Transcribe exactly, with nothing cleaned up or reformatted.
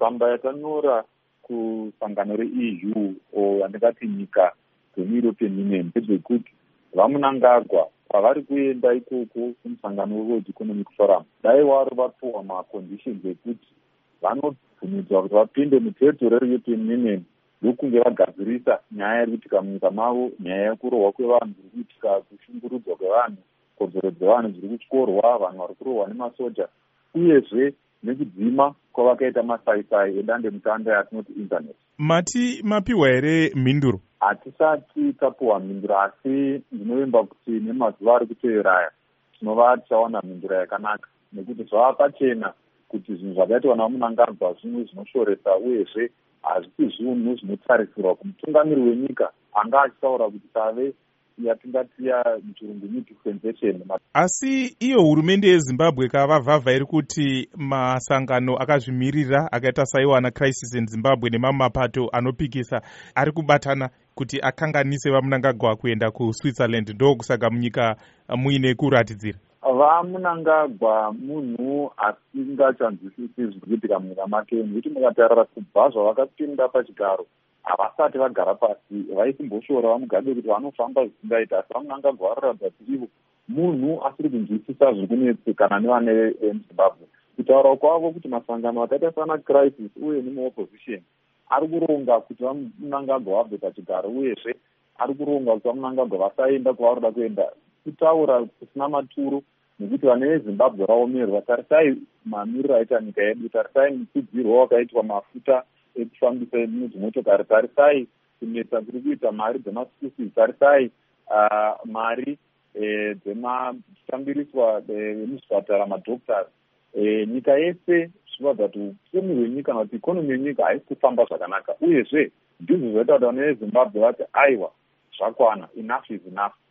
tsamba yakanyora kusangano re-E U yandingati nyika dzemu-European Union ndedzekuti vaMunangagwa kwavari kuenda ikoko kumusangano we-World Economic Forum dai wari vapuwa maconditions ekuti vanobvumidzwa kuti vapinde muterritory re-European Union ndokunge vagadzirisa nyaya iri kuitika munyika mavo, nyaya yekurohwa kwevanhu zviri kuitika, kushungurudzwa kwevanhu, kodzero dzevanhu dziri kutyorwa, vanhu vari kurohwa nemasoja, uyezve nekudzima kwavakaita masaisai edandemutande yatinoti internet. Mati mapiwa here mhinduro? Hatisati tapiwa mhinduro, asi ndinovimba kuti nemazuva ari kutevera aya tinova tichawana mhinduro yakanaka, nekuti zvava pachena kuti zvinhu zvakaitwa naMunangagwa zvinhu zvinoshoresa, uyezve hazvisi zvinhu zvinotarisirwa kumutungamiri wenyika anga achitaura kuti tave yatingatiya muchirungu mudifferentiation. Asi iyo hurumende yeZimbabwe kavavhavha iri kuti masangano akazvimirira akaita saiwana Crisis in Zimbabwe nemamwe mapato anopikisa ari kubatana kuti akanganise vaMunangagwa kuenda kuSwitzerland, ndokusaka munyika muine kuratidzira. VaMunangagwa munhu asingachanzwisisi zviri kuitika munyika make, nekuti mukatarira kubva zvavakapinda pachigaro havasati vagara pasi vaisimboshoora vaMugabe kuti vanofamba zvisingaita, asi vaMunangagwa vararatidza kuti ivo munhu asiri kunzwisisa zviri kunetsekana nevane veMuzimbabwe. Kutaura kwavo kuti masangano akaita sana Crisis uye nemaopposition ari kuronga kuti vaMunangagwa vabve pachigaro, uyezve ari kuronga kuti vaMunangagwa vasaenda kwavarikuda kuenda, kutaura kusina maturo, nekuti vane veZimbabwe vaomerwa. Tarisai mamiriro aita nyika yedu, tarisai mukudzirwa wakaitwa mafuta ekufambisa mudzimotokari, tarisai kunetsa kuri kuita mari dzemasikusi, tarisai uh, mari eh, dzemashambiriswa vemuzvipatara, madhoktari. Eh, nyika yese zvichibva kuti upfumi hwenyika kana kuti ikonomi yenyika haisi kufamba zvakanaka, uyezve ndizvo zvaita kuti vane veZimbabwe vati aiwa zvakwana, enough is enough.